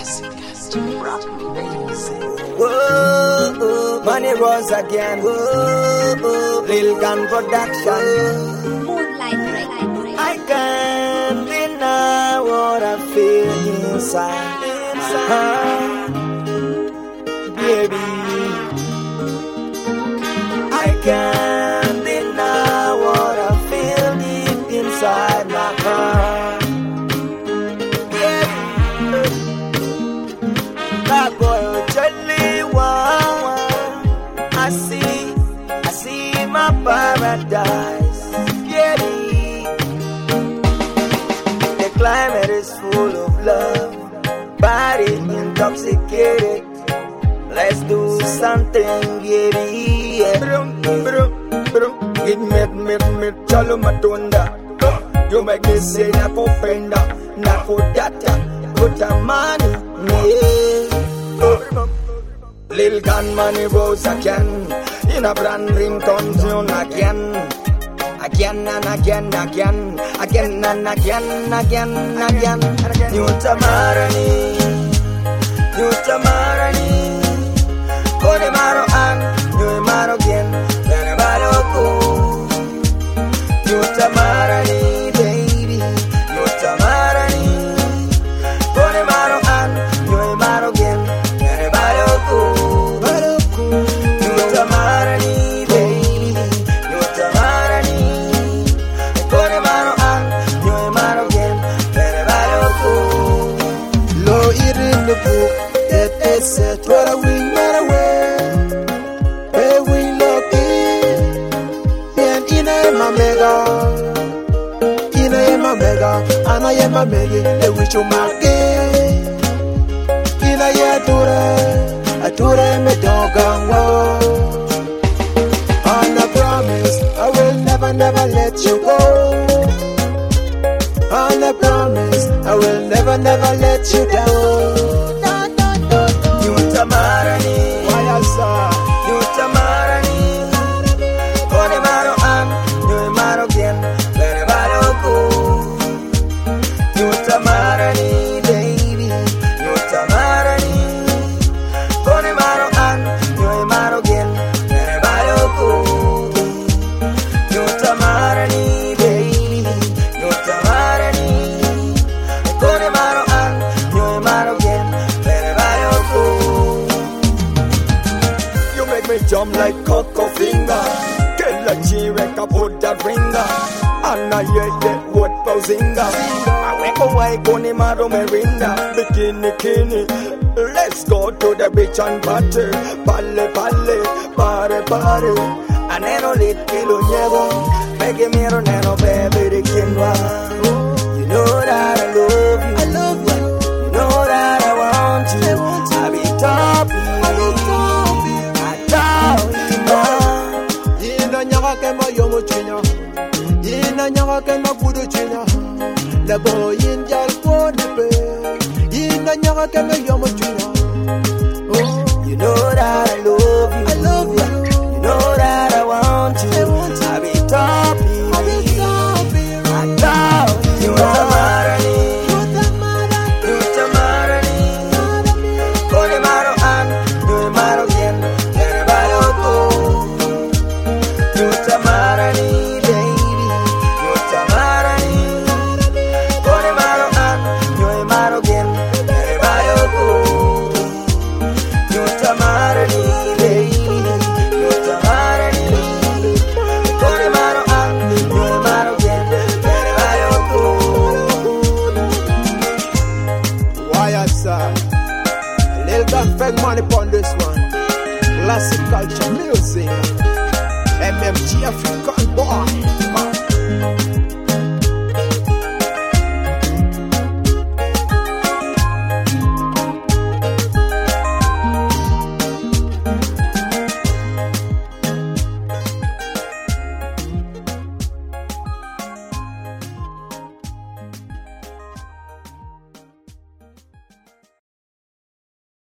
Whoa, money runs again. Whoa, Lil Gun Production. I can't deny what I feel inside my heart, baby. I can't deny what I feel deep inside my heart, baby. That boy will tell me why I see my paradise, baby. The climate is full of love, body intoxicated. Let's do something, baby. It me, chalo matunda. You make me say na popenda, na podata, put a money, yeah. Lil Gun money rose again, in a brand ringtone tune again. Again and again, again, again and again, again, again. You tamarani, you tamarani. Kone maro an, you maro gen, then maro ko. You tamarani, baby, you tamarani. Kone maro an, you maro gen, then maro ko. You tamarani, baby, you tamarani. Kone maro an, you maro gen, then maro ko. Lo irin the book, it is set for a wing, away. And I am a mega, the wish you mark it. In a year, I told me dog and walk. And I promise I will never, never let you go. And I promise I will never, never let you down. You tamarani, why I saw you tamarani. Kone maro an, you maro gen, very maro ko. You tamarani, baby, you tamarani. Kone maro an, you maro gen, very maro ko. You tamarani, baby, you tamarani. Kone maro an, you maro gen, very maro ko. You make me jump like Coco Finger. Get like G-Reca, put that ringer. And I yeah, what pausinga. I wake away, Kone Maro Merinda. Bikini, kini. Let's go to the beach and party. Palle, palle, pare, pare. Anero lit kilo niego. Peggy miro neno baby de kinwa. You know that I love you. I love you. You know that I want you. I be top. I tell you now. Ina nyaga kema yomo chinya. Ina nyaga kema kudu chinya. The boy in Jalpo Nepe. Ina nyaga kema yomo chinya. You know that I love you. I love you. You know that I want you. I be top. I love you. You tamarani. You tamarani. Kone maro an. You maro gen. Kene maro ko. You tamarani. Lil Gun beg money upon this one. Classic culture music. MMG African